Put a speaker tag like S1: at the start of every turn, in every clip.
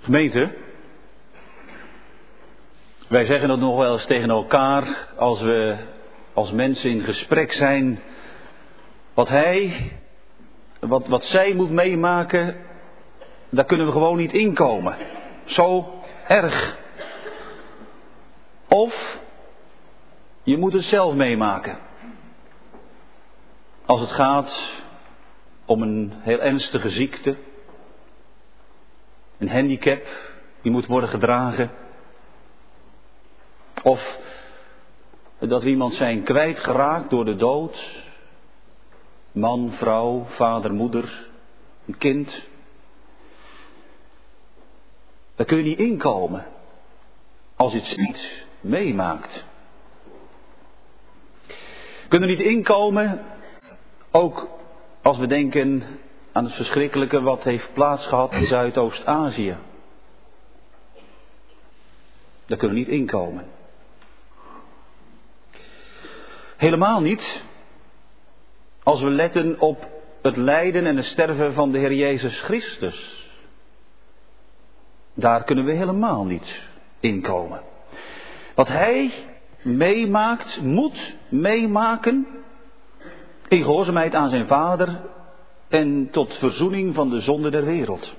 S1: Gemeente, wij zeggen dat nog wel eens tegen elkaar als we als mensen in gesprek zijn. Wat zij moet meemaken, daar kunnen we gewoon niet inkomen. Zo erg. Of je moet het zelf meemaken. Als het gaat om een heel ernstige ziekte, een handicap die moet worden gedragen. Of dat we iemand zijn kwijtgeraakt door de dood. Man, vrouw, vader, moeder, een kind. Daar kun je niet inkomen als je het niet meemaakt. We kunnen niet inkomen, ook als we denken aan het verschrikkelijke wat heeft plaatsgehad in Zuidoost-Azië. Daar kunnen we niet inkomen. Helemaal niet als we letten op het lijden en het sterven van de Heer Jezus Christus. Daar kunnen we helemaal niet inkomen. Wat Hij meemaakt, moet meemaken, in gehoorzaamheid aan zijn Vader en tot verzoening van de zonde der wereld.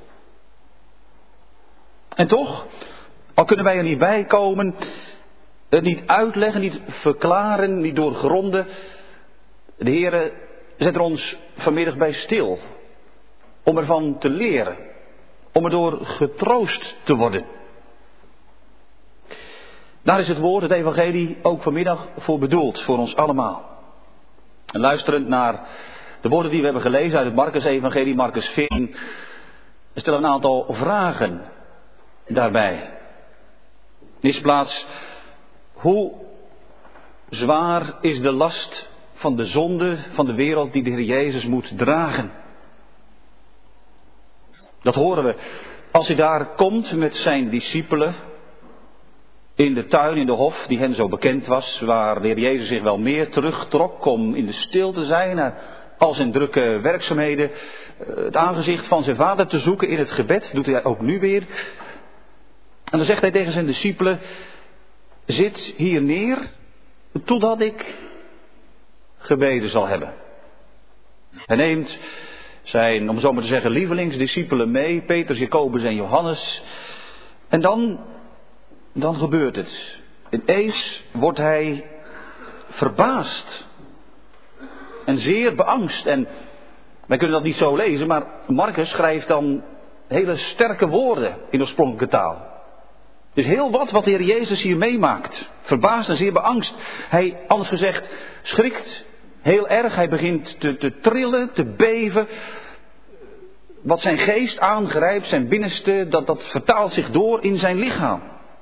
S1: En toch, al kunnen wij er niet bij komen, het niet uitleggen, niet verklaren, niet doorgronden. De Heere zet er ons vanmiddag bij stil. Om ervan te leren. Om erdoor getroost te worden. Daar is het woord, het evangelie, ook vanmiddag voor bedoeld. Voor ons allemaal. En luisterend naar de woorden die we hebben gelezen uit het Markus-evangelie, Markus 14, stellen we een aantal vragen daarbij. In de eerste plaats, hoe zwaar is de last van de zonde van de wereld die de Heer Jezus moet dragen? Dat horen we als hij daar komt met zijn discipelen in de tuin, in de hof die hen zo bekend was, waar de Heer Jezus zich wel meer terugtrok om in de stilte te zijn, naar al zijn drukke werkzaamheden, het aangezicht van zijn Vader te zoeken in het gebed, doet hij ook nu weer. En dan zegt hij tegen zijn discipelen, zit hier neer totdat ik gebeden zal hebben. Hij neemt zijn, om zo maar te zeggen, lievelingsdiscipelen mee, Petrus, Jacobus en Johannes. En dan gebeurt het. Ineens wordt hij verbaasd en zeer beangst. En wij kunnen dat niet zo lezen, maar Markus schrijft dan hele sterke woorden in oorspronkelijke taal. Dus heel wat de Heer Jezus hier meemaakt. Verbaasd en zeer beangst. Hij, anders gezegd, schrikt heel erg. Hij begint te trillen, te beven. Wat zijn geest aangrijpt, zijn binnenste, dat vertaalt zich door in zijn lichaam.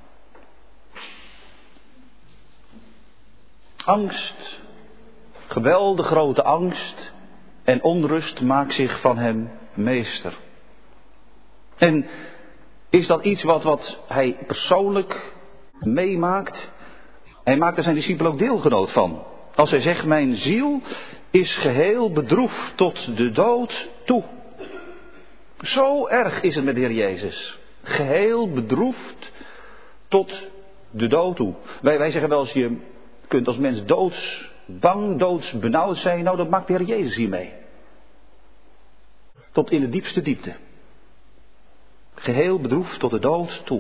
S1: Angst, geweldig grote angst en onrust maakt zich van hem meester. En is dat iets wat hij persoonlijk meemaakt? Hij maakt er zijn discipelen ook deelgenoot van. Als hij zegt, mijn ziel is geheel bedroefd tot de dood toe. Zo erg is het met de Heer Jezus. Geheel bedroefd tot de dood toe. Wij zeggen wel eens, je kunt als mens doodsbang, doodsbenauwd zijn. Nou, dat maakt de Heer Jezus hiermee. Tot in de diepste diepte. Geheel bedroefd tot de dood toe.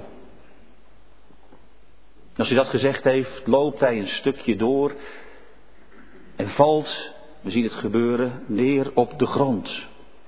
S1: Als hij dat gezegd heeft, loopt hij een stukje door en valt, we zien het gebeuren, neer op de grond.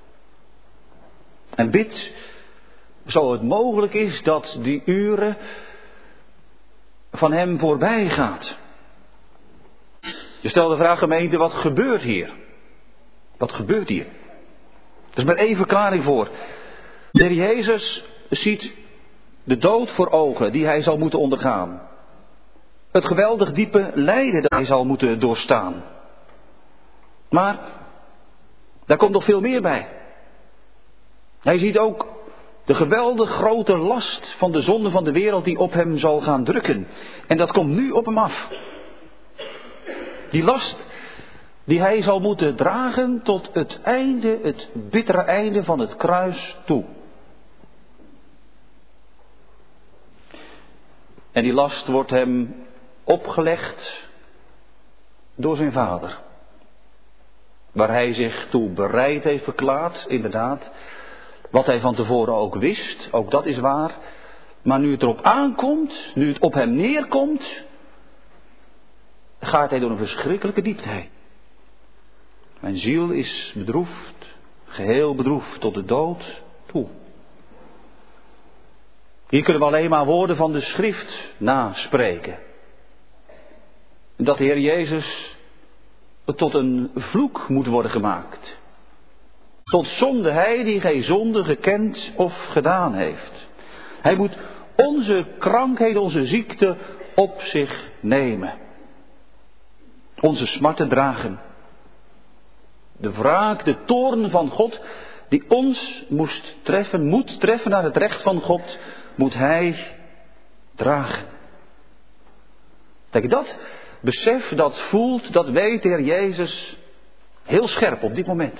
S1: En bidt, zo het mogelijk is dat die uren van hem voorbij gaat. Je stelt de vraag, gemeente, wat gebeurt hier? Wat gebeurt hier? Er is maar één verklaring voor. De Heer Jezus ziet de dood voor ogen die hij zal moeten ondergaan. Het geweldig diepe lijden dat hij zal moeten doorstaan. Maar daar komt nog veel meer bij. Hij ziet ook de geweldig grote last van de zonde van de wereld die op hem zal gaan drukken. En dat komt nu op hem af. Die last die hij zal moeten dragen tot het einde, het bittere einde van het kruis toe. En die last wordt hem opgelegd door zijn vader. Waar hij zich toe bereid heeft verklaard, inderdaad. Wat hij van tevoren ook wist, ook dat is waar. Maar nu het erop aankomt, nu het op hem neerkomt, gaat hij door een verschrikkelijke diepte heen. Mijn ziel is bedroefd, geheel bedroefd tot de dood toe. Hier kunnen we alleen maar woorden van de schrift naspreken. Dat de Heer Jezus tot een vloek moet worden gemaakt. Tot zonde hij die geen zonde gekend of gedaan heeft. Hij moet onze krankheden, onze ziekte op zich nemen. Onze smarten dragen. De wraak, de toorn van God die ons moet treffen naar het recht van God, moet hij dragen. Kijk, dat besef, dat voelt, dat weet de Heer Jezus heel scherp op dit moment.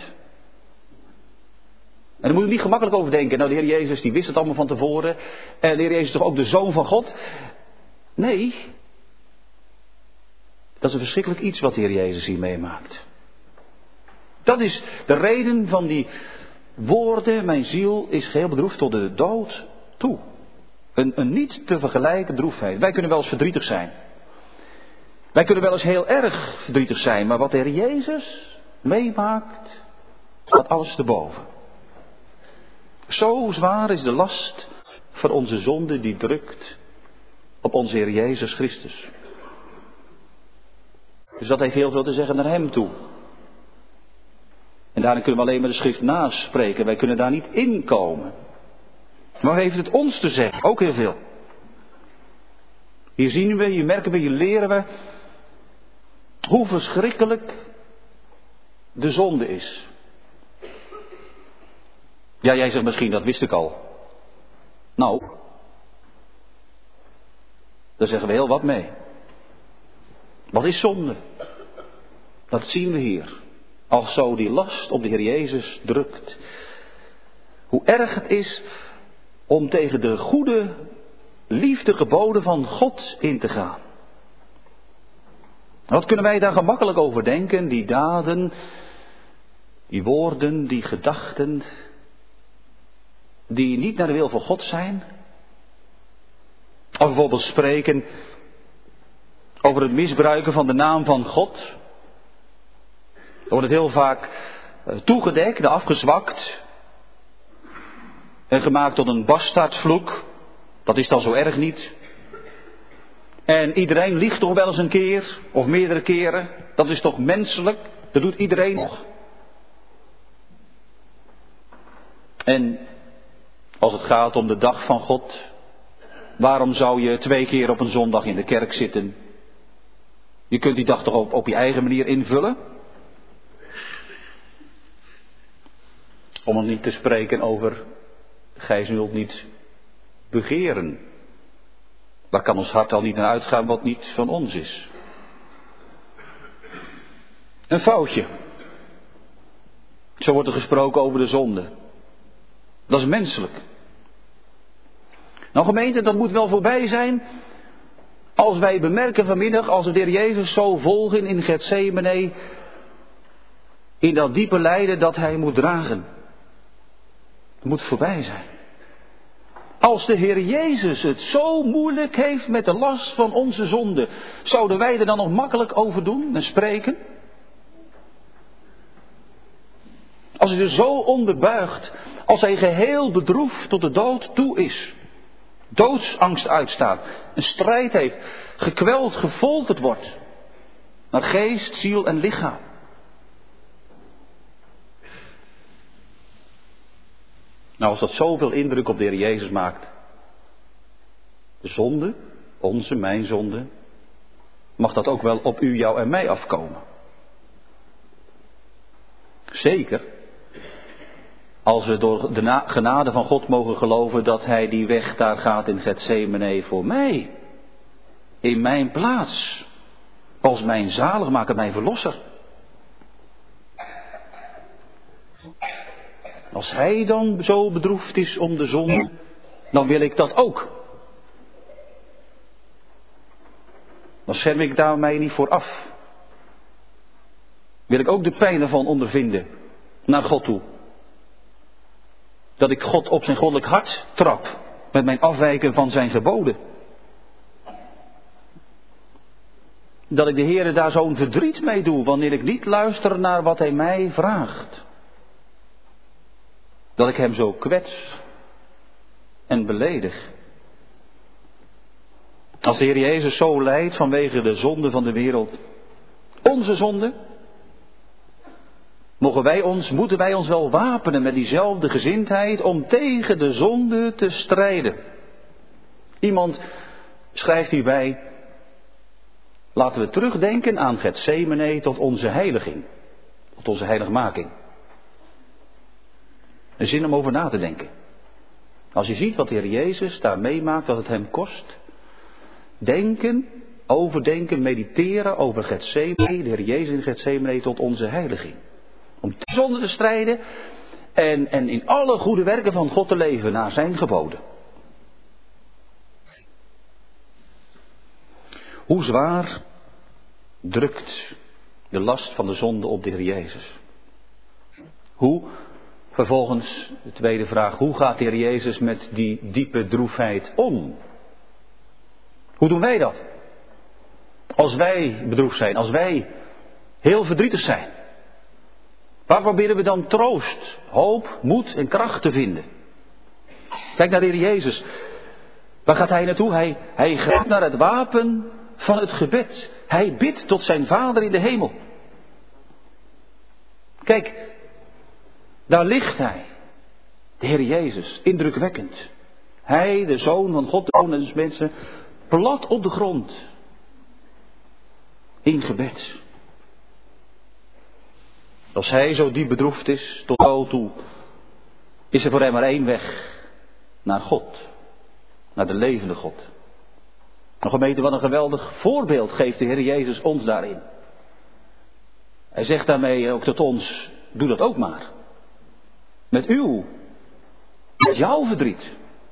S1: En daar moet je niet gemakkelijk over denken. Nou, de Heer Jezus die wist het allemaal van tevoren. En de Heer Jezus is toch ook de Zoon van God? Nee. Dat is een verschrikkelijk iets wat de Heer Jezus hier meemaakt. Dat is de reden van die woorden. Mijn ziel is geheel bedroefd tot de dood toe. Een niet te vergelijken droefheid. Wij kunnen wel eens verdrietig zijn. Wij kunnen wel eens heel erg verdrietig zijn. Maar wat de Heer Jezus meemaakt, gaat alles te boven. Zo zwaar is de last van onze zonde die drukt op onze Heer Jezus Christus. Dus dat heeft heel veel te zeggen naar hem toe. En daarin kunnen we alleen maar de schrift naspreken. Wij kunnen daar niet in komen. Maar wat heeft het ons te zeggen? Ook heel veel. Hier zien we, hier merken we, hier leren we hoe verschrikkelijk de zonde is. Ja, jij zegt misschien, dat wist ik al. Nou, daar zeggen we heel wat mee. Wat is zonde? Dat zien we hier. Als zo die last op de Heer Jezus drukt. Hoe erg het is om tegen de goede, liefde geboden van God in te gaan. Wat kunnen wij daar gemakkelijk over denken? Die daden, die woorden, die gedachten, die niet naar de wil van God zijn. Of bijvoorbeeld spreken over het misbruiken van de naam van God. Er wordt het heel vaak toegedekt, afgezwakt en gemaakt tot een bastaardvloek. Dat is dan zo erg niet. En iedereen liegt toch wel eens een keer of meerdere keren. Dat is toch menselijk? Dat doet iedereen nog. En als het gaat om de dag van God, waarom zou je 2 keer op een zondag in de kerk zitten? Je kunt die dag toch op je eigen manier invullen? Om het niet te spreken over, gij zult niet begeren. Daar kan ons hart al niet naar uitgaan wat niet van ons is. Een foutje. Zo wordt er gesproken over de zonde. Dat is menselijk. Nou gemeente, dat moet wel voorbij zijn als wij bemerken vanmiddag, als we de Heer Jezus zo volgen in Getsemane, in dat diepe lijden dat hij moet dragen. Het moet voorbij zijn. Als de Heer Jezus het zo moeilijk heeft met de last van onze zonde, zouden wij er dan nog makkelijk over doen en spreken? Als hij er zo onder buigt, als hij geheel bedroefd tot de dood toe is, doodsangst uitstaat, een strijd heeft, gekweld, gefolterd wordt, naar geest, ziel en lichaam. Nou, als dat zoveel indruk op de Heer Jezus maakt, de zonde, onze, mijn zonde, mag dat ook wel op u, jou en mij afkomen. Zeker, als we door de genade van God mogen geloven dat hij die weg daar gaat in Getsemane voor mij, in mijn plaats, als mijn zaligmaker, mijn verlosser. Als hij dan zo bedroefd is om de zonde, dan wil ik dat ook. Dan scherm ik daar mij niet voor af. Wil ik ook de pijn ervan ondervinden naar God toe. Dat ik God op zijn goddelijk hart trap met mijn afwijken van zijn geboden. Dat ik de Heere daar zo'n verdriet mee doe wanneer ik niet luister naar wat hij mij vraagt. Dat ik hem zo kwets en beledig. Als de Heer Jezus zo lijdt vanwege de zonde van de wereld, onze zonde, moeten wij ons wel wapenen met diezelfde gezindheid om tegen de zonde te strijden. Iemand schrijft hierbij, laten we terugdenken aan Getsemane tot onze heiliging, tot onze heiligmaking. Een zin om over na te denken. Als je ziet wat de Heer Jezus daar meemaakt, wat het hem kost. Denken, overdenken, mediteren over Getsemane, de Heer Jezus in Getsemane tot onze heiliging. Om tegen zonde te strijden en in alle goede werken van God te leven naar zijn geboden. Hoe zwaar drukt de last van de zonde op de Heer Jezus? Hoe, vervolgens de tweede vraag, hoe gaat de Heer Jezus met die diepe droefheid om? Hoe doen wij dat? Als wij bedroefd zijn, als wij heel verdrietig zijn. Waar proberen we dan troost, hoop, moed en kracht te vinden? Kijk naar de Heer Jezus. Waar gaat hij naartoe? Hij grijpt naar het wapen van het gebed. Hij bidt tot zijn Vader in de hemel. Kijk, daar ligt hij. De Heer Jezus, indrukwekkend. Hij, de Zoon van God, de Zoon des mensen, plat op de grond. In gebed. Als hij zo diep bedroefd is, tot dood toe, is er voor hem maar één weg. Naar God. Naar de levende God. Nog gemeente, wat een geweldig voorbeeld geeft de Heer Jezus ons daarin. Hij zegt daarmee ook tot ons, doe dat ook maar. Met jouw verdriet.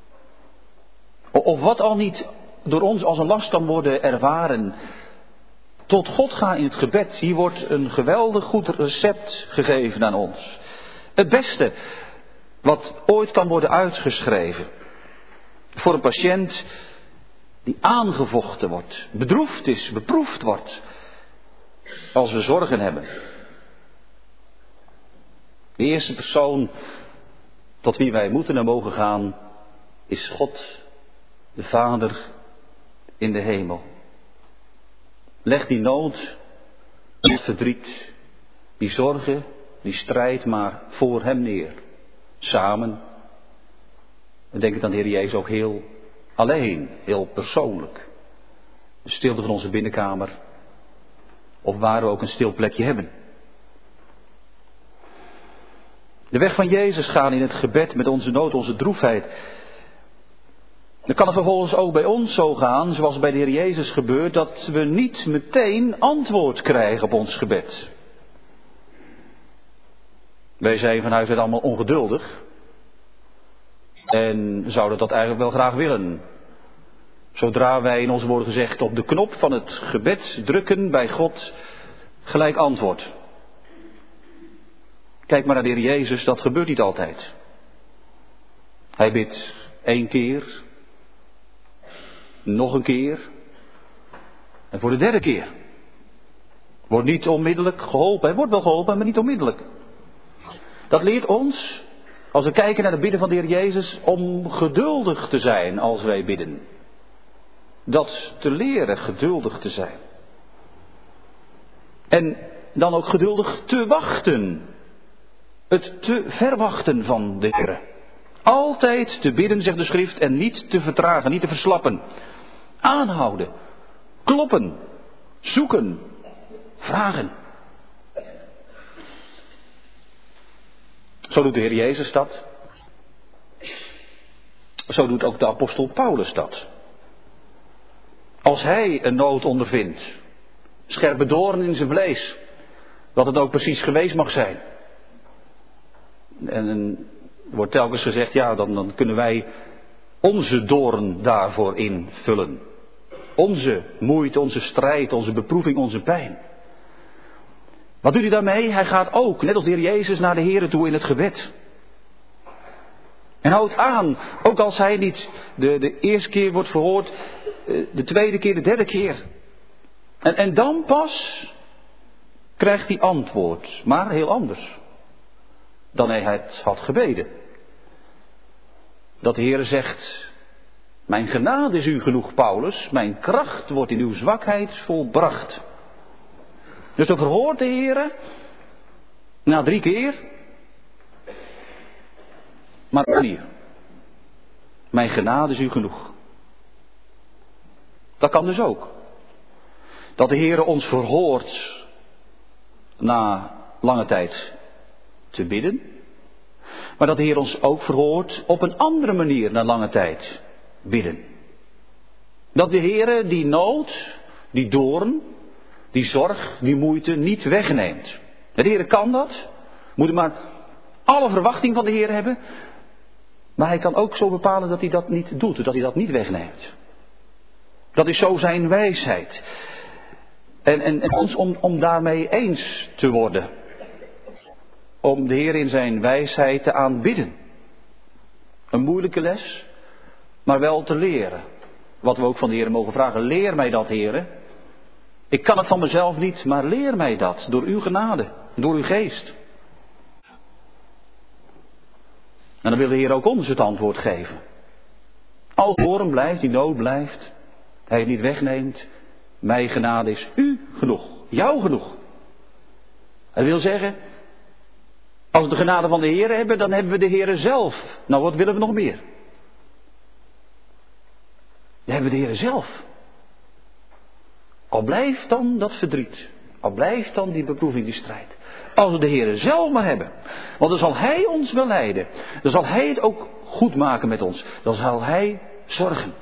S1: Of wat al niet door ons als een last kan worden ervaren. Tot God gaan in het gebed. Hier wordt een geweldig goed recept gegeven aan ons. Het beste wat ooit kan worden uitgeschreven. Voor een patiënt die aangevochten wordt, bedroefd is, beproefd wordt. Als we zorgen hebben. De eerste persoon tot wie wij moeten en mogen gaan is God, de Vader in de hemel. Leg die nood, het verdriet, die zorgen, die strijd maar voor hem neer. Samen. We denken aan de Heer Jezus ook heel alleen, heel persoonlijk. De stilte van onze binnenkamer. Of waar we ook een stil plekje hebben. De weg van Jezus gaan in het gebed met onze nood, onze droefheid. Dan kan het vervolgens ook bij ons zo gaan, zoals bij de Heer Jezus gebeurt, dat we niet meteen antwoord krijgen op ons gebed. Wij zijn van huis uit allemaal ongeduldig. En zouden dat eigenlijk wel graag willen. Zodra wij in onze woorden gezegd op de knop van het gebed drukken bij God, gelijk antwoord. Kijk maar naar de Heer Jezus, dat gebeurt niet altijd. Hij bidt 1 keer, nog een keer en voor de 3e keer. Wordt niet onmiddellijk geholpen. Hij wordt wel geholpen, maar niet onmiddellijk. Dat leert ons, als we kijken naar het bidden van de Heer Jezus, om geduldig te zijn als wij bidden. Dat te leren geduldig te zijn. En dan ook geduldig te wachten. Het te verwachten van de Heer. Altijd te bidden, zegt de schrift, en niet te vertragen, niet te verslappen. Aanhouden, kloppen, zoeken, vragen. Zo doet de Heer Jezus dat. Zo doet ook de apostel Paulus dat. Als hij een nood ondervindt, scherpe doorn in zijn vlees, wat het ook precies geweest mag zijn. En er wordt telkens gezegd, ja, dan kunnen wij onze doorn daarvoor invullen. onze moeite, onze strijd, onze beproeving, onze pijn. Wat doet hij daarmee? Hij gaat ook, net als de Heer Jezus, naar de Heere toe in het gebed. En houdt aan, ook als hij niet de eerste keer wordt verhoord, de tweede keer, de derde keer. En dan pas krijgt hij antwoord, maar heel anders dan hij het had gebeden. Dat de Heere zegt, mijn genade is u genoeg, Paulus, mijn kracht wordt in uw zwakheid volbracht. Dus dan verhoort de Heere, na 3 keer, maar hier, mijn genade is u genoeg. Dat kan dus ook. Dat de Heere ons verhoort na lange tijd te bidden. Maar dat de Heer ons ook verhoort op een andere manier na lange tijd bidden. Dat de Heere die nood, die doorn, die zorg, die moeite niet wegneemt. De Heere kan dat. Moet maar alle verwachting van de Heer hebben. Maar hij kan ook zo bepalen dat hij dat niet doet, dat hij dat niet wegneemt. Dat is zo zijn wijsheid. En ons om daarmee eens te worden. Om de Heer in zijn wijsheid te aanbidden. Een moeilijke les, maar wel te leren. Wat we ook van de Heer mogen vragen. Leer mij dat, Heer. Ik kan het van mezelf niet, maar leer mij dat. Door uw genade, door uw geest. En dan wil de Heer ook ons het antwoord geven. Als het horen blijft, die nood blijft. Hij het niet wegneemt. Mijn genade is u genoeg. Jou genoeg. Hij wil zeggen, als we de genade van de Heer hebben, dan hebben we de Heer zelf. Nou, wat willen we nog meer? Dan hebben we de Heer zelf. Al blijft dan dat verdriet. Al blijft dan die beproeving, die strijd. Als we de Heer zelf maar hebben. Want dan zal Hij ons wel leiden. Dan zal Hij het ook goed maken met ons. Dan zal Hij zorgen.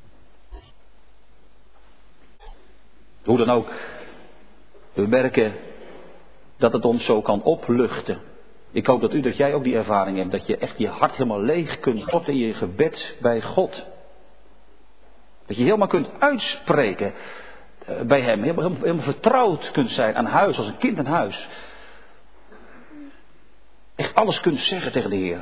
S1: Hoe dan ook. We merken dat het ons zo kan opluchten. Ik hoop dat jij ook die ervaring hebt. Dat je echt je hart helemaal leeg kunt worden in je gebed bij God. Dat je helemaal kunt uitspreken bij Hem. Helemaal vertrouwd kunt zijn aan huis, als een kind aan huis. Echt alles kunt zeggen tegen de Heer.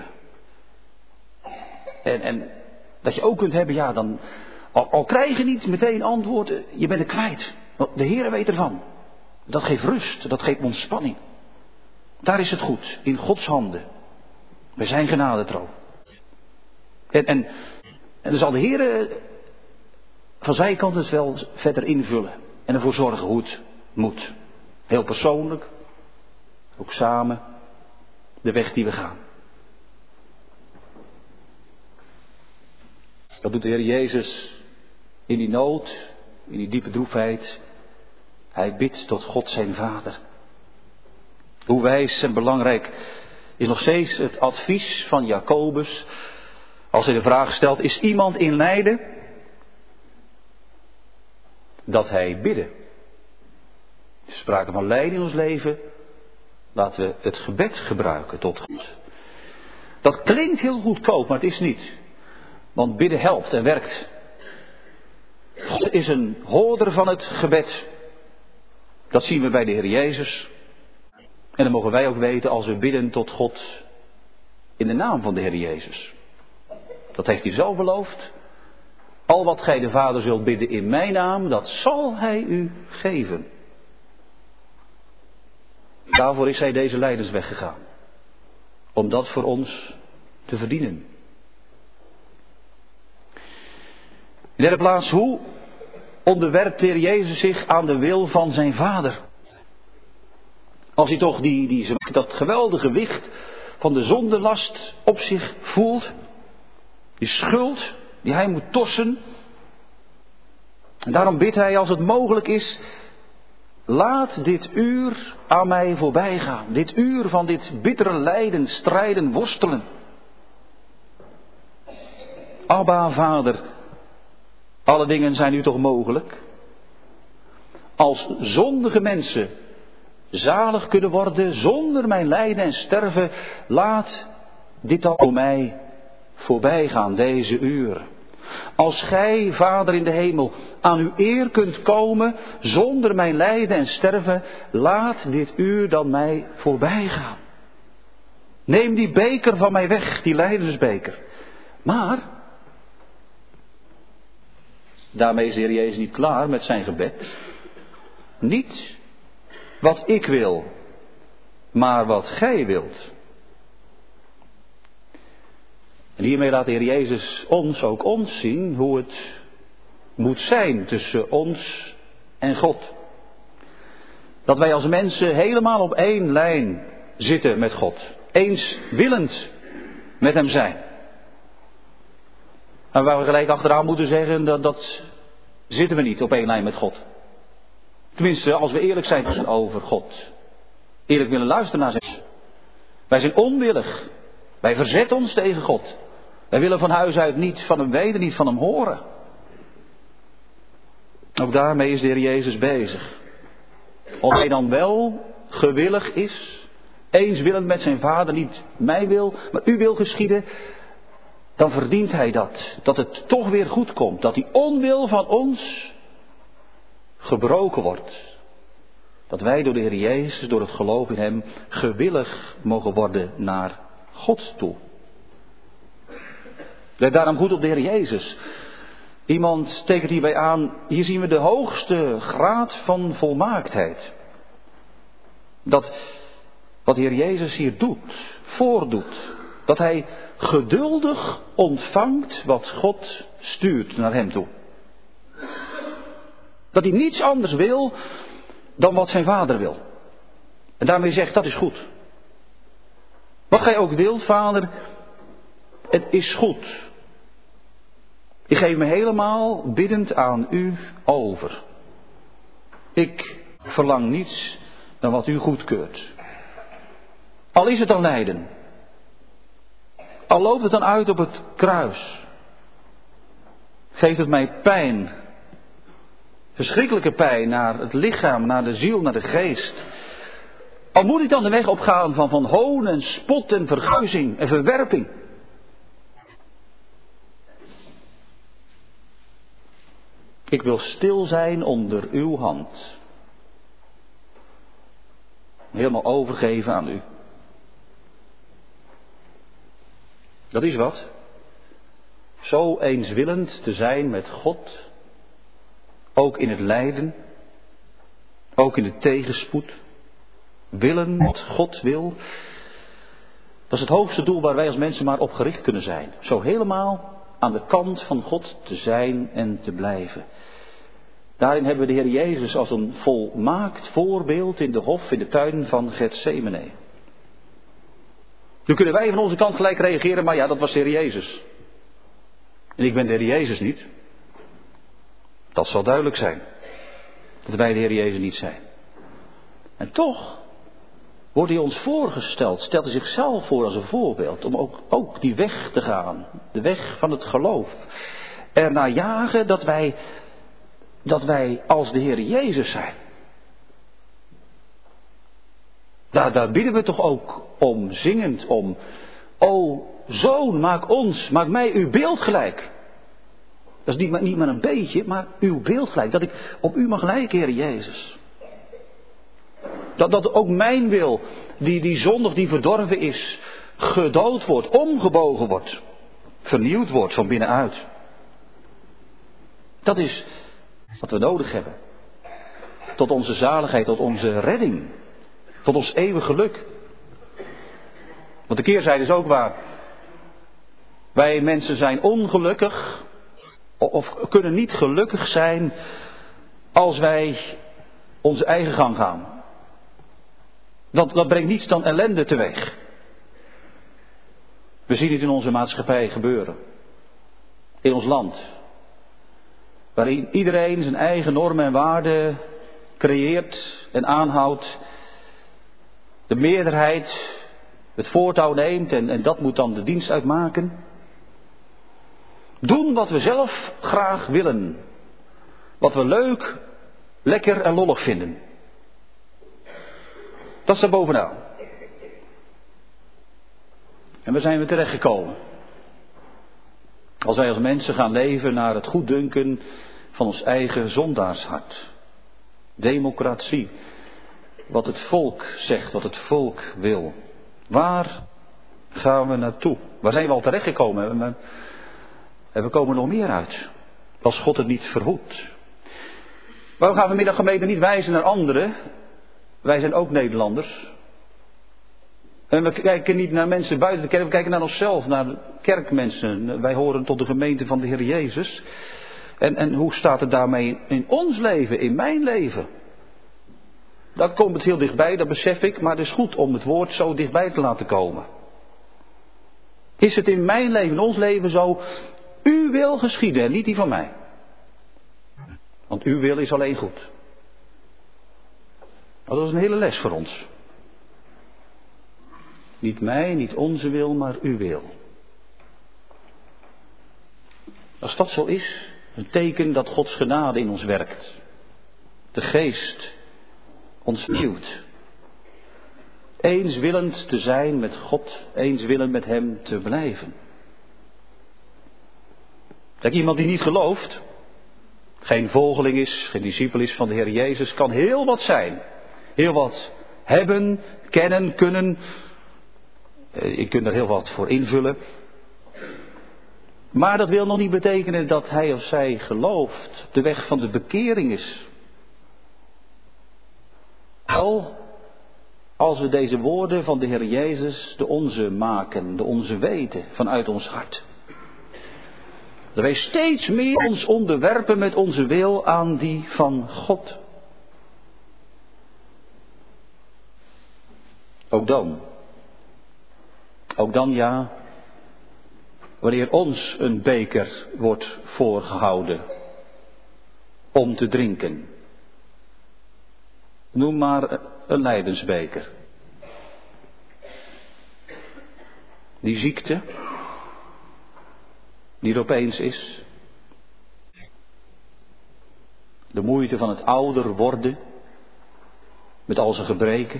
S1: En dat je ook kunt hebben, ja, dan al krijg je niet meteen antwoord, je bent er kwijt. De Heer weet ervan. Dat geeft rust, dat geeft ontspanning. Daar is het goed, in Gods handen. Bij zijn genadetrouw. En dan zal de Heer van zijn kant het wel verder invullen. En ervoor zorgen hoe het moet. Heel persoonlijk. Ook samen. De weg die we gaan. Dat doet de Heer Jezus in die nood. In die diepe droefheid. Hij bidt tot God zijn Vader. Hoe wijs en belangrijk is nog steeds het advies van Jacobus. Als hij de vraag stelt, is iemand in lijden? Dat hij bidden. Er is sprake van lijden in ons leven. Laten we het gebed gebruiken tot God. Dat klinkt heel goedkoop, maar het is niet. Want bidden helpt en werkt. God is een hoorder van het gebed. Dat zien we bij de Heer Jezus. En dat mogen wij ook weten als we bidden tot God in de naam van de Heer Jezus. Dat heeft hij zelf beloofd. Al wat gij de Vader zult bidden in mijn naam, dat zal hij u geven. Daarvoor is hij deze lijdensweg gegaan. Om dat voor ons te verdienen. In de derde plaats, hoe onderwerpt de Heer Jezus zich aan de wil van zijn Vader? Als hij toch dat geweldige gewicht van de zondelast op zich voelt. Die schuld die hij moet torsen. En daarom bidt hij als het mogelijk is. Laat dit uur aan mij voorbij gaan. Dit uur van dit bittere lijden, strijden, worstelen. Abba, Vader. Alle dingen zijn u toch mogelijk. Als zondige mensen zalig kunnen worden zonder mijn lijden en sterven. Laat dit dan voor mij voorbij gaan, deze uren. Als gij, Vader in de hemel, aan uw eer kunt komen zonder mijn lijden en sterven, laat dit uur dan mij voorbij gaan. Neem die beker van mij weg, die lijdensbeker. Maar daarmee is de Heer Jezus niet klaar met zijn gebed. Niet wat ik wil, maar wat gij wilt. En hiermee laat de Heer Jezus ook ons zien hoe het moet zijn tussen ons en God. Dat wij als mensen helemaal op één lijn zitten met God. Eens willend met hem zijn. En waar we gelijk achteraan moeten zeggen, dat zitten we niet op één lijn met God. Tenminste, als we eerlijk zijn over God. Eerlijk willen luisteren naar zijn. Wij zijn onwillig. Wij verzetten ons tegen God. Wij willen van huis uit niet van hem weten, niet van hem horen. Ook daarmee is de Heer Jezus bezig. Als hij dan wel gewillig is, eenswillend met zijn Vader, niet mij wil, maar u wil geschieden, dan verdient hij dat. Dat het toch weer goed komt. Dat die onwil van ons gebroken wordt. Dat wij door de Heer Jezus, door het geloof in hem, gewillig mogen worden naar God toe. Let daarom goed op de Heer Jezus. Iemand tekent hierbij aan, hier zien we de hoogste graad van volmaaktheid. Dat wat de Heer Jezus hier doet, voordoet. Dat hij geduldig ontvangt wat God stuurt naar hem toe. Dat hij niets anders wil dan wat zijn Vader wil. En daarmee zegt, dat is goed. Wat gij ook wilt, Vader, het is goed. Ik geef me helemaal biddend aan u over. Ik verlang niets dan wat u goedkeurt. Al is het dan lijden. Al loopt het dan uit op het kruis. Geeft het mij pijn. Verschrikkelijke pijn naar het lichaam, naar de ziel, naar de geest. Al moet ik dan de weg opgaan van hoon en spot en verguizing en verwerping. Ik wil stil zijn onder uw hand. Helemaal overgeven aan u. Dat is wat. Zo eenswillend te zijn met God. Ook in het lijden. Ook in de tegenspoed. Willen wat God wil. Dat is het hoogste doel waar wij als mensen maar op gericht kunnen zijn. Zo helemaal aan de kant van God te zijn en te blijven. Daarin hebben we de Heer Jezus als een volmaakt voorbeeld in de hof, in de tuin van Getsemane. Nu kunnen wij van onze kant gelijk reageren, maar ja, dat was de Heer Jezus. En ik ben de Heer Jezus niet. Dat zal duidelijk zijn. Dat wij de Heer Jezus niet zijn. En toch wordt hij ons voorgesteld, stelt hij zichzelf voor als een voorbeeld, om ook die weg te gaan. De weg van het geloof. Ernaar jagen dat wij als de Heer Jezus zijn. Daar bidden we toch ook om, zingend om. O Zoon, maak mij uw beeld gelijk. Dat is niet maar een beetje, maar uw beeld gelijk. Dat ik op u mag lijken, Heer Jezus. Dat ook mijn wil, die zondig, die verdorven is, gedood wordt, omgebogen wordt. Vernieuwd wordt van binnenuit. Dat is wat we nodig hebben. Tot onze zaligheid, tot onze redding. Tot ons eeuwig geluk. Want de keerzijde is ook waar. Wij mensen zijn ongelukkig. Of kunnen niet gelukkig zijn als wij onze eigen gang gaan. Dat brengt niets dan ellende teweeg. We zien het in onze maatschappij gebeuren. In ons land. Waarin iedereen zijn eigen normen en waarden creëert en aanhoudt. De meerderheid het voortouw neemt en dat moet dan de dienst uitmaken. Doen wat we zelf graag willen. Wat we leuk, lekker en lollig vinden. Dat is daar bovenaan. En waar zijn we terechtgekomen? Als wij als mensen gaan leven naar het goeddunken van ons eigen zondaarshart. Democratie. Wat het volk zegt, wat het volk wil. Waar gaan we naartoe? Waar zijn we al terechtgekomen? En we komen nog meer uit. Als God het niet verhoedt. Maar we gaan vanmiddag gemeente niet wijzen naar anderen. Wij zijn ook Nederlanders. En we kijken niet naar mensen buiten de kerk, we kijken naar onszelf, naar kerkmensen. Wij horen tot de gemeente van de Heer Jezus. En hoe staat het daarmee in ons leven, in mijn leven? Daar komt het heel dichtbij, dat besef ik, maar het is goed om het woord zo dichtbij te laten komen. Is het in mijn leven, in ons leven zo, uw wil geschieden en niet die van mij? Want uw wil is alleen goed. Dat is een hele les voor ons. Niet mij, niet onze wil, maar uw wil. Als dat zo is, een teken dat Gods genade in ons werkt. De geest ons duwt. Eens willend te zijn met God, eens willend met hem te blijven. Kijk, iemand die niet gelooft, geen volgeling is, geen discipel is van de Heer Jezus, kan heel wat zijn. Heel wat hebben, kennen, kunnen. Je kunt er heel wat voor invullen. Maar dat wil nog niet betekenen dat hij of zij gelooft. De weg van de bekering is. Wel, als we deze woorden van de Heer Jezus de onze maken, de onze weten vanuit ons hart. Dat wij steeds meer ons onderwerpen met onze wil aan die van God. Ook dan ja, wanneer ons een beker wordt voorgehouden om te drinken. Noem maar een lijdensbeker. Die ziekte die er opeens is. De moeite van het ouder worden met al zijn gebreken.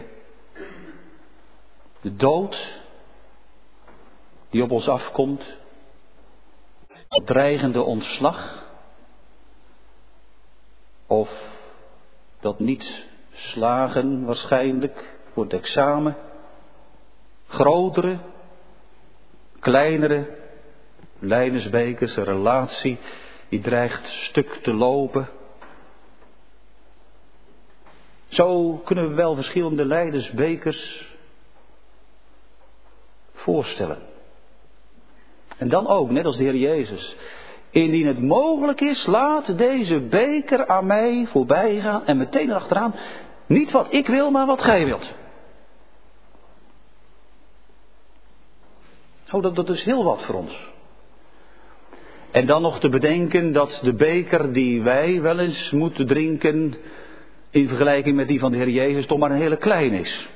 S1: De dood die op ons afkomt. Het dreigende ontslag. Of dat niet slagen waarschijnlijk voor het examen. Grotere, kleinere lijdensbekers, een relatie die dreigt stuk te lopen. Zo kunnen we wel verschillende lijdensbekers voorstellen. En dan ook, net als de Heer Jezus. Indien het mogelijk is, laat deze beker aan mij voorbij gaan. En meteen erachteraan, niet wat ik wil, maar wat gij wilt. Oh, dat is heel wat voor ons. En dan nog te bedenken dat de beker die wij wel eens moeten drinken, in vergelijking met die van de Heer Jezus, toch maar een hele klein is.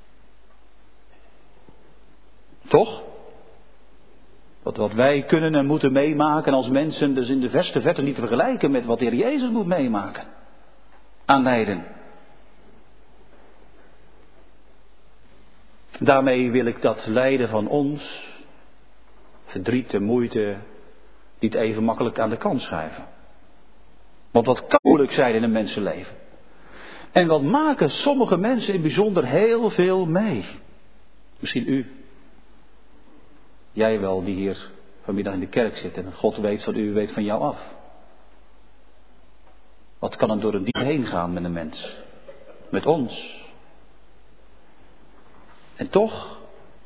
S1: Toch? Wat wij kunnen en moeten meemaken als mensen, dus in de verste verte niet te vergelijken met wat de Heer Jezus moet meemaken. Aan lijden. Daarmee wil ik dat lijden van ons, verdriet en moeite, niet even makkelijk aan de kant schuiven. Want wat kan moeilijk zijn in een mensenleven. En wat maken sommige mensen in bijzonder heel veel mee. Misschien u. Jij wel die hier vanmiddag in de kerk zit en God weet van u, weet van jou af. Wat kan er door een diep heen gaan met een mens? Met ons. En toch,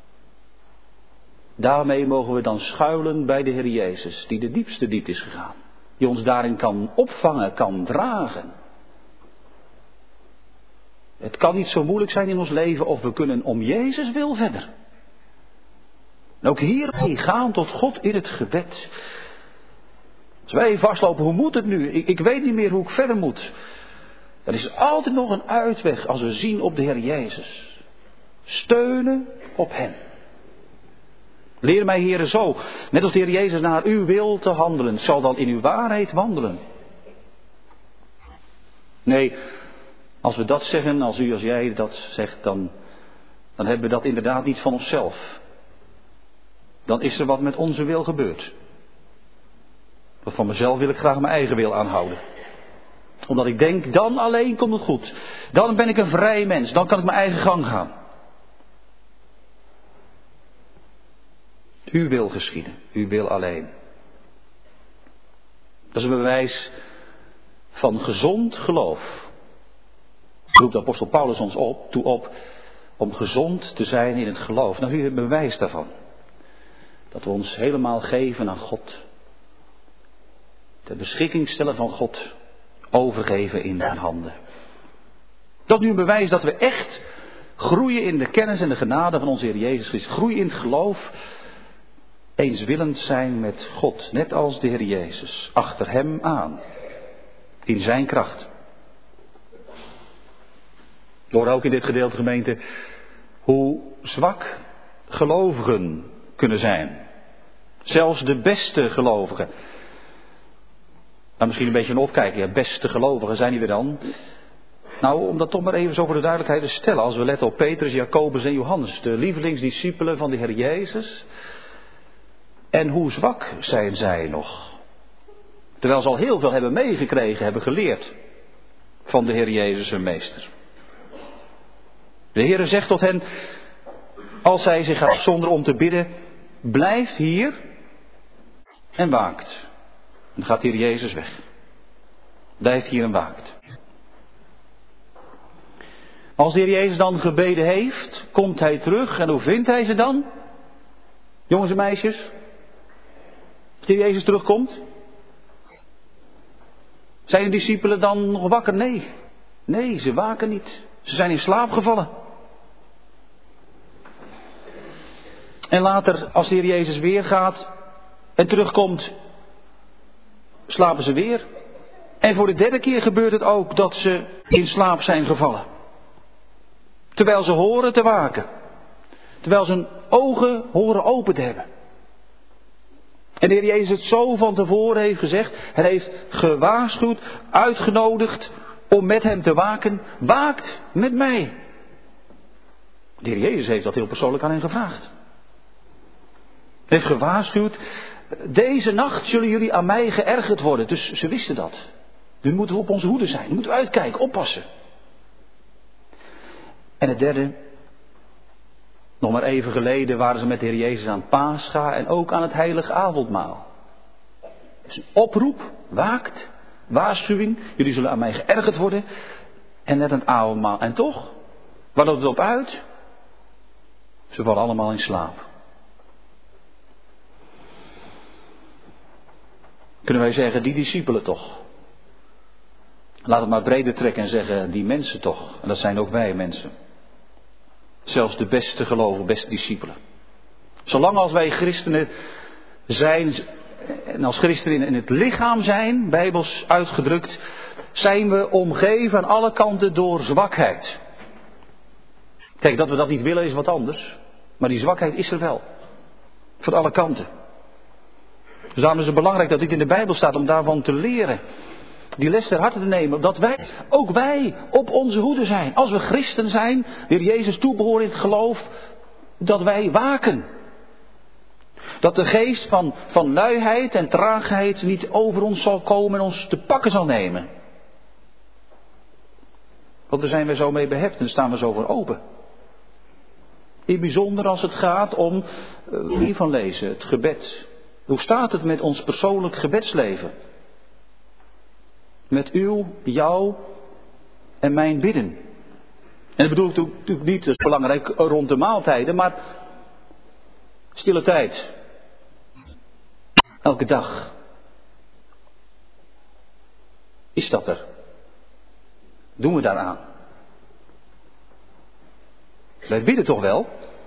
S1: daarmee mogen we dan schuilen bij de Heer Jezus, die de diepste diepte is gegaan. Die ons daarin kan opvangen, kan dragen. Het kan niet zo moeilijk zijn in ons leven of we kunnen om Jezus wil verder. En ook hiermee gaan tot God in het gebed. Als wij vastlopen, hoe moet het nu? Ik weet niet meer hoe ik verder moet. Er is altijd nog een uitweg als we zien op de Heer Jezus. Steunen op hem. Leer mij, Heere, zo, net als de Heer Jezus, naar uw wil te handelen. Zal dan in uw waarheid wandelen. Nee, als we dat zeggen, als u, als jij dat zegt, dan hebben we dat inderdaad niet van onszelf. Dan is er wat met onze wil gebeurd. Want van mezelf wil ik graag mijn eigen wil aanhouden. Omdat ik denk, dan alleen komt het goed. Dan ben ik een vrij mens. Dan kan ik mijn eigen gang gaan. Uw wil geschieden. Uw wil alleen. Dat is een bewijs van gezond geloof. Roept de apostel Paulus ons toe op om gezond te zijn in het geloof. Nou, hier een bewijs daarvan. Dat we ons helemaal geven aan God. Ter beschikking stellen van God. Overgeven in zijn handen. Dat is nu een bewijs dat we echt groeien in de kennis en de genade van onze Heer Jezus Christus. Groeien in het geloof. Eenswillend zijn met God. Net als de Heer Jezus. Achter hem aan. In zijn kracht. We horen ook in dit gedeelte, gemeente, hoe zwak gelovigen kunnen zijn. Zelfs de beste gelovigen. Nou, misschien een beetje een opkijken. Ja, beste gelovigen zijn die er dan? Nou, om dat toch maar even zo voor de duidelijkheid te stellen. Als we letten op Petrus, Jacobus en Johannes. De lievelingsdiscipelen van de Heer Jezus. En hoe zwak zijn zij nog. Terwijl ze al heel veel hebben meegekregen, hebben geleerd. Van de Heer Jezus hun meester. De Heer zegt tot hen, als zij zich afzonderen om te bidden, blijf hier en waakt. Dan gaat de Heer Jezus weg. Blijft hier en waakt. Als de Heer Jezus dan gebeden heeft, komt hij terug en hoe vindt hij ze dan? Jongens en meisjes, als de Heer Jezus terugkomt, zijn de discipelen dan nog wakker? Nee, ze waken niet. Ze zijn in slaap gevallen. En later, als de Heer Jezus weer gaat en terugkomt, slapen ze weer. En voor de derde keer gebeurt het ook dat ze in slaap zijn gevallen. Terwijl ze horen te waken. Terwijl ze hun ogen horen open te hebben. En de Heer Jezus het zo van tevoren heeft gezegd. Hij heeft gewaarschuwd, uitgenodigd om met hem te waken. Waakt met mij. De Heer Jezus heeft dat heel persoonlijk aan hen gevraagd. Hij heeft gewaarschuwd. Deze nacht zullen jullie aan mij geërgerd worden. Dus ze wisten dat. Nu moeten we op onze hoede zijn. Nu moeten we uitkijken, oppassen. En het derde. Nog maar even geleden waren ze met de Heer Jezus aan Pascha en ook aan het heilige avondmaal. Het is een oproep, waakt, waarschuwing. Jullie zullen aan mij geërgerd worden. En net aan het avondmaal. En toch, waar loopt het op uit? Ze vallen allemaal in slaap. Kunnen wij zeggen, die discipelen toch? Laat het maar breder trekken en zeggen, die mensen toch. En dat zijn ook wij mensen. Zelfs de beste gelovigen, beste discipelen. Zolang als wij christenen zijn, en als christenen in het lichaam zijn, bijbels uitgedrukt, zijn we omgeven aan alle kanten door zwakheid. Kijk, dat we dat niet willen is wat anders. Maar die zwakheid is er wel. Van alle kanten. Dus daarom is het belangrijk dat dit in de Bijbel staat om daarvan te leren. Die les ter harte te nemen. Omdat ook wij op onze hoede zijn. Als we christen zijn, weer Jezus toebehoren in het geloof. Dat wij waken. Dat de geest van luiheid en traagheid niet over ons zal komen en ons te pakken zal nemen. Want daar zijn we zo mee behept en daar staan we zo voor open. In het bijzonder als het gaat om, hiervan lezen, het gebed. Hoe staat het met ons persoonlijk gebedsleven? Met jou en mijn bidden. En dat bedoel ik natuurlijk niet, dat is belangrijk, rond de maaltijden, maar stille tijd. Elke dag. Is dat er? Doen we daaraan? Wij bidden toch wel?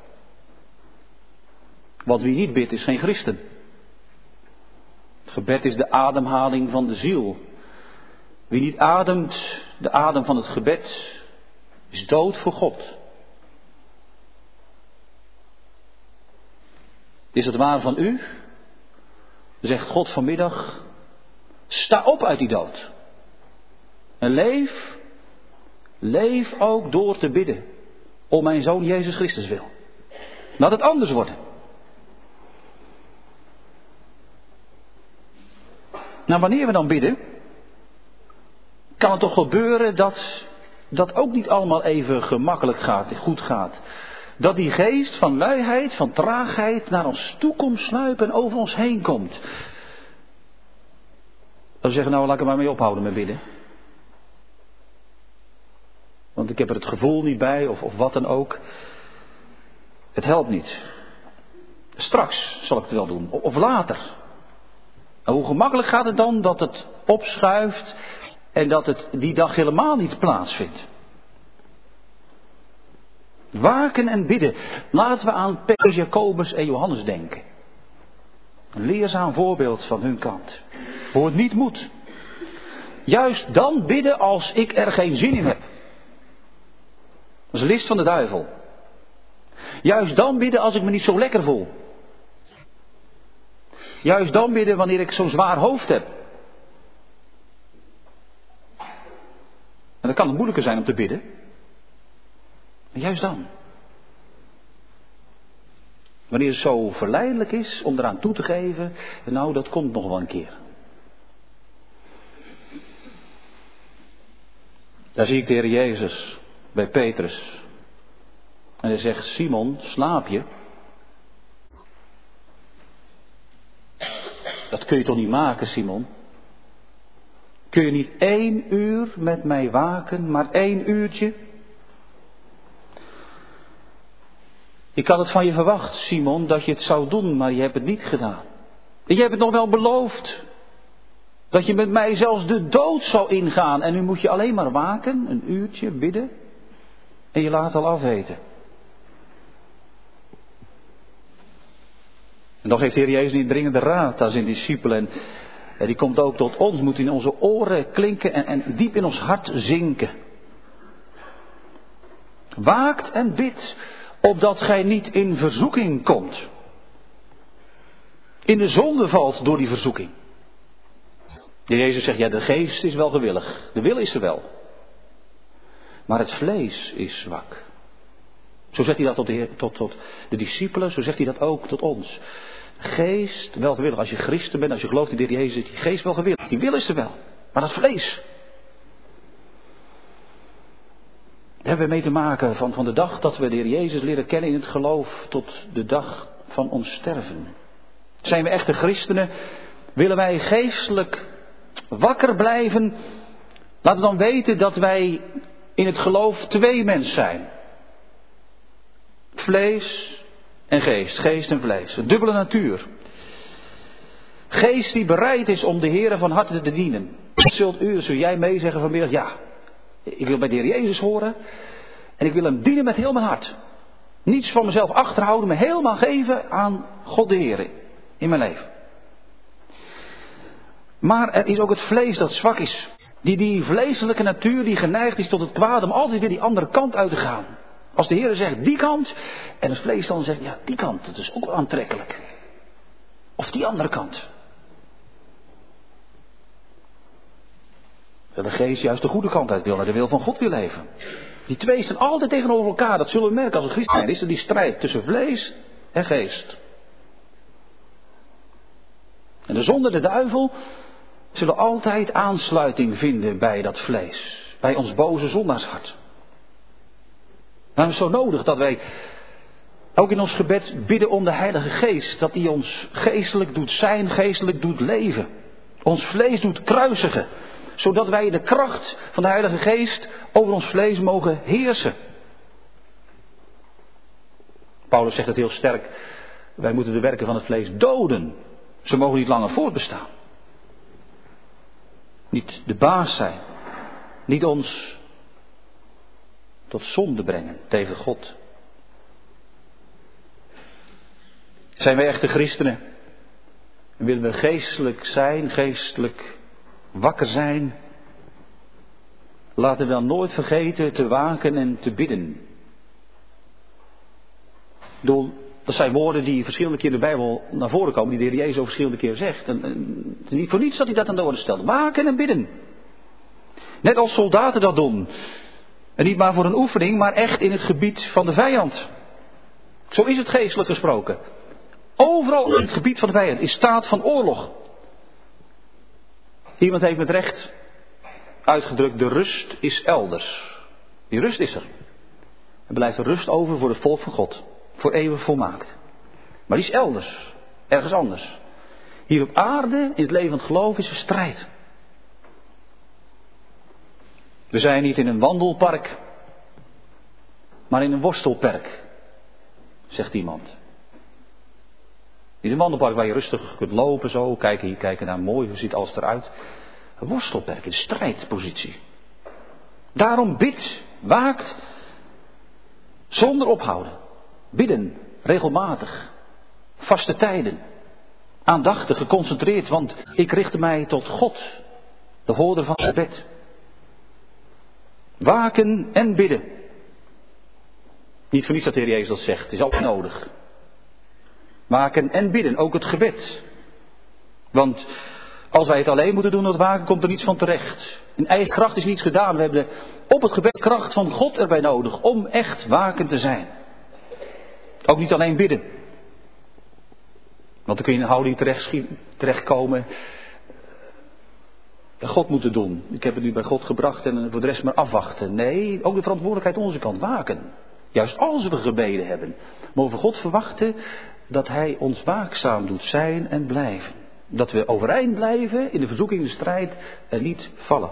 S1: Want wie niet bidt is geen christen. Het gebed is de ademhaling van de ziel. Wie niet ademt, de adem van het gebed, is dood voor God. Is het waar van u? Zegt God vanmiddag, sta op uit die dood. En leef ook door te bidden. Om mijn zoon Jezus Christus wil. Laat het anders worden. Nou, wanneer we dan bidden, kan het toch gebeuren dat dat ook niet allemaal even gemakkelijk gaat, goed gaat. Dat die geest van luiheid, van traagheid naar ons toe komt sluipen en over ons heen komt. Dat we zeggen, nou laat ik er maar mee ophouden met bidden. Want ik heb er het gevoel niet bij of wat dan ook. Het helpt niet. Straks zal ik het wel doen. Of later. En hoe gemakkelijk gaat het dan dat het opschuift en dat het die dag helemaal niet plaatsvindt? Waken en bidden. Laten we aan Petrus, Jacobus en Johannes denken. Een leerzaam voorbeeld van hun kant. Hoe het niet moet. Juist dan bidden als ik er geen zin in heb. Dat is een list van de duivel. Juist dan bidden als ik me niet zo lekker voel. Juist dan bidden wanneer ik zo'n zwaar hoofd heb. En dan kan het moeilijker zijn om te bidden. Maar juist dan. Wanneer het zo verleidelijk is om eraan toe te geven. Nou, dat komt nog wel een keer. Daar zie ik de Heer Jezus bij Petrus. En hij zegt, Simon, slaap je? Dat kun je toch niet maken, Simon? Kun je niet 1 uur met mij waken, maar 1 uurtje? Ik had het van je verwacht, Simon, dat je het zou doen, maar je hebt het niet gedaan. En je hebt het nog wel beloofd. Dat je met mij zelfs de dood zou ingaan. En nu moet je alleen maar waken, 1 uurtje, bidden. En je laat al afweten. En dan geeft de Heer Jezus die dringende raad aan zijn discipelen. En die komt ook tot ons, moet in onze oren klinken en diep in ons hart zinken. Waakt en bidt, opdat gij niet in verzoeking komt. In de zonde valt door die verzoeking. De Jezus zegt, ja, de geest is wel gewillig. De wil is er wel. Maar het vlees is zwak. Zo zegt hij dat tot de discipelen, zo zegt hij dat ook tot ons. Geest wel gewillig. Als je christen bent, als je gelooft in de Heer Jezus, is die geest wel gewillig. Die wil is er wel. Maar dat vlees. Daar hebben we mee te maken van de dag dat we de Heer Jezus leren kennen in het geloof tot de dag van ons sterven. Zijn we echte christenen? Willen wij geestelijk wakker blijven? Laten we dan weten dat wij in het geloof 2 mensen zijn. Vlees en geest. Geest en vlees. Een dubbele natuur. Geest die bereid is om de Heer van harte te dienen. Zul jij meezeggen vanmiddag, ja, ik wil bij de Heer Jezus horen. En ik wil hem dienen met heel mijn hart. Niets van mezelf achterhouden, me helemaal geven aan God de Heer in mijn leven. Maar er is ook het vlees dat zwak is. Die vleeselijke natuur die geneigd is tot het kwaad om altijd weer die andere kant uit te gaan. Als de Heer zegt die kant en het vlees dan zegt ja die kant, dat is ook wel aantrekkelijk. Of die andere kant. Dat de geest juist de goede kant uit wil, naar de wil van God wil leven. Die 2 staan altijd tegenover elkaar. Dat zullen we merken als een christen zijn. Is er die strijd tussen vlees en geest. En de zonde, de duivel, zullen altijd aansluiting vinden bij dat vlees. Bij ons boze zondaarshart. Nou, het is zo nodig dat wij ook in ons gebed bidden om de Heilige Geest. Dat hij ons geestelijk doet zijn, geestelijk doet leven. Ons vlees doet kruisigen. Zodat wij de kracht van de Heilige Geest over ons vlees mogen heersen. Paulus zegt het heel sterk. Wij moeten de werken van het vlees doden. Ze mogen niet langer voortbestaan. Niet de baas zijn. Niet ons tot zonde brengen tegen God. Zijn wij echte christenen? En willen we geestelijk zijn, geestelijk wakker zijn? Laten we dan nooit vergeten te waken en te bidden. Dat zijn woorden die verschillende keren in de Bijbel naar voren komen, die de Heer Jezus ook verschillende keren zegt. En het is niet voor niets dat hij dat aan de orde stelt. Waken en bidden. Net als soldaten dat doen. En niet maar voor een oefening, maar echt in het gebied van de vijand. Zo is het geestelijk gesproken. Overal in het gebied van de vijand is staat van oorlog. Iemand heeft met recht uitgedrukt, de rust is elders. Die rust is er. Er blijft rust over voor het volk van God. Voor eeuwig volmaakt. Maar die is elders. Ergens anders. Hier op aarde, in het leven van het geloof, is er strijd. We zijn niet in een wandelpark, maar in een worstelperk, zegt iemand. Niet een wandelpark waar je rustig kunt lopen, zo, kijken hier, kijken naar, mooi, hoe ziet alles eruit. Een worstelperk, een strijdpositie. Daarom bidt, waakt, zonder ophouden. Bidden, regelmatig, vaste tijden, aandachtig, geconcentreerd, want ik richtte mij tot God, de hoorder van het gebed. Waken en bidden. Niet voor niets dat de Heer Jezus dat zegt, het is ook nodig. Waken en bidden, ook het gebed. Want als wij het alleen moeten doen, dat waken, komt er niets van terecht. In eigen kracht is niets gedaan. We hebben op het gebed kracht van God erbij nodig om echt wakend te zijn. Ook niet alleen bidden. Want dan kun je in een houding terechtkomen. God moeten doen. Ik heb het nu bij God gebracht en voor de rest maar afwachten. Nee, ook de verantwoordelijkheid aan onze kant, waken. Juist als we gebeden hebben, mogen we God verwachten dat Hij ons waakzaam doet zijn en blijven. Dat we overeind blijven in de verzoeking, de strijd en niet vallen.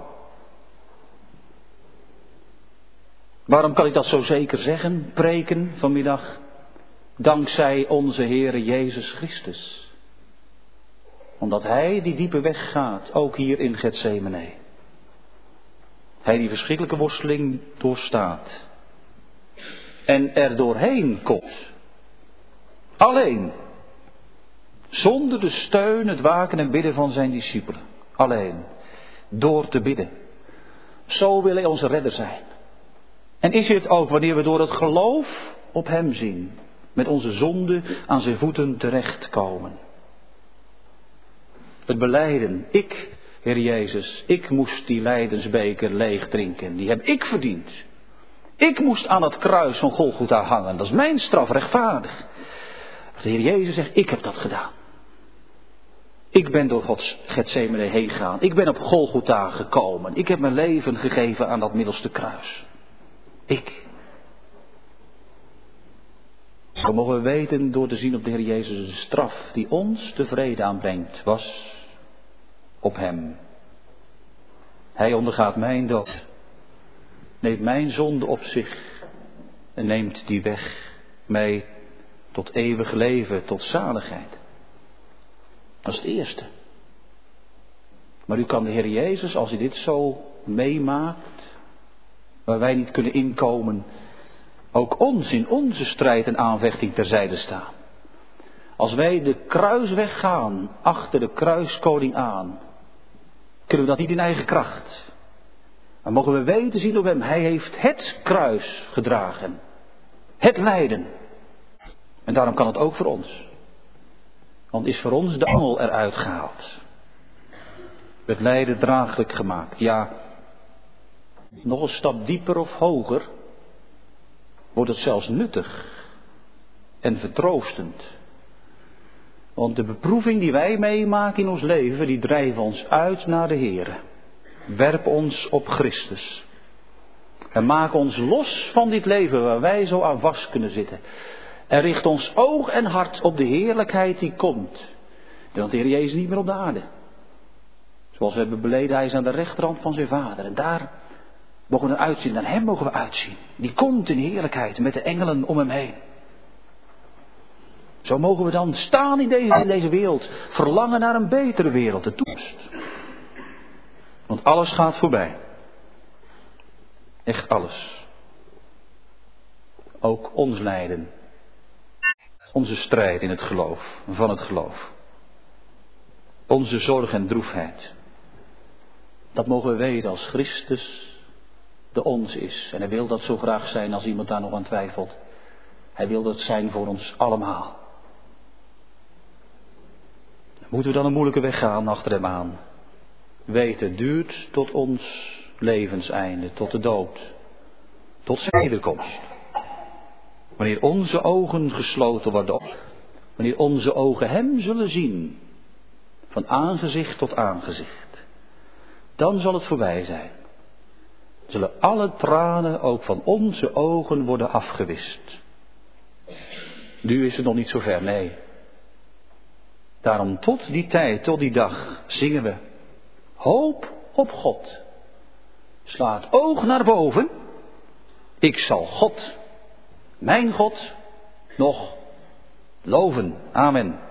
S1: Waarom kan ik dat zo zeker zeggen, preken vanmiddag? Dankzij onze Heere Jezus Christus. Omdat Hij die diepe weg gaat, ook hier in Getsemane. Hij die verschrikkelijke worsteling doorstaat. En er doorheen komt. Alleen. Zonder de steun, het waken en bidden van zijn discipelen. Alleen. Door te bidden. Zo wil Hij onze redder zijn. En is het ook wanneer we door het geloof op Hem zien. Met onze zonde aan zijn voeten terechtkomen. Het belijden. Ik, Heer Jezus, ik moest die lijdensbeker leeg drinken. Die heb ik verdiend. Ik moest aan het kruis van Golgotha hangen. Dat is mijn straf, rechtvaardig. De Heer Jezus zegt, ik heb dat gedaan. Ik ben door Gods Getsemane heen gegaan. Ik ben op Golgotha gekomen. Ik heb mijn leven gegeven aan dat middelste kruis. Ik. Zo mogen we weten door te zien op de Heer Jezus de straf die ons tevreden aanbrengt, was op Hem. Hij ondergaat mijn dood. Neemt mijn zonde op zich en neemt die weg mij tot eeuwig leven, tot zaligheid. Dat is het eerste. Maar u kan de Heer Jezus, als hij dit zo meemaakt, waar wij niet kunnen inkomen, ook ons in onze strijd en aanvechting terzijde staan. Als wij de kruisweg gaan, achter de kruiskoning aan, kunnen we dat niet in eigen kracht. Maar mogen we weten zien op Hem, Hij heeft het kruis gedragen. Het lijden. En daarom kan het ook voor ons. Want is voor ons de angel eruit gehaald. Het lijden draaglijk gemaakt. Ja, nog een stap dieper of hoger wordt het zelfs nuttig en vertroostend. Want de beproeving die wij meemaken in ons leven, die drijven ons uit naar de Heere. Werp ons op Christus. En maak ons los van dit leven waar wij zo aan vast kunnen zitten. En richt ons oog en hart op de heerlijkheid die komt. Want de Heer Jezus is niet meer op de aarde. Zoals we hebben beleden, Hij is aan de rechterhand van zijn Vader. En daar mogen we naar uitzien, naar Hem mogen we uitzien. Die komt in heerlijkheid met de engelen om Hem heen. Zo mogen we dan staan in deze wereld. Verlangen naar een betere wereld, de toekomst. Want alles gaat voorbij. Echt alles. Ook ons lijden. Onze strijd in het geloof, van het geloof. Onze zorg en droefheid. Dat mogen we weten als Christus de ons is. En Hij wil dat zo graag zijn als iemand daar nog aan twijfelt. Hij wil dat zijn voor ons allemaal. Moeten we dan een moeilijke weg gaan achter Hem aan? Weten, het duurt tot ons levenseinde, tot de dood. Tot zijn wederkomst. Wanneer onze ogen gesloten worden. Wanneer onze ogen Hem zullen zien. Van aangezicht tot aangezicht. Dan zal het voorbij zijn. Zullen alle tranen ook van onze ogen worden afgewist. Nu is het nog niet zo ver, nee. Daarom tot die tijd, tot die dag, zingen we. Hoop op God. Sla het oog naar boven. Ik zal God, mijn God, nog loven. Amen.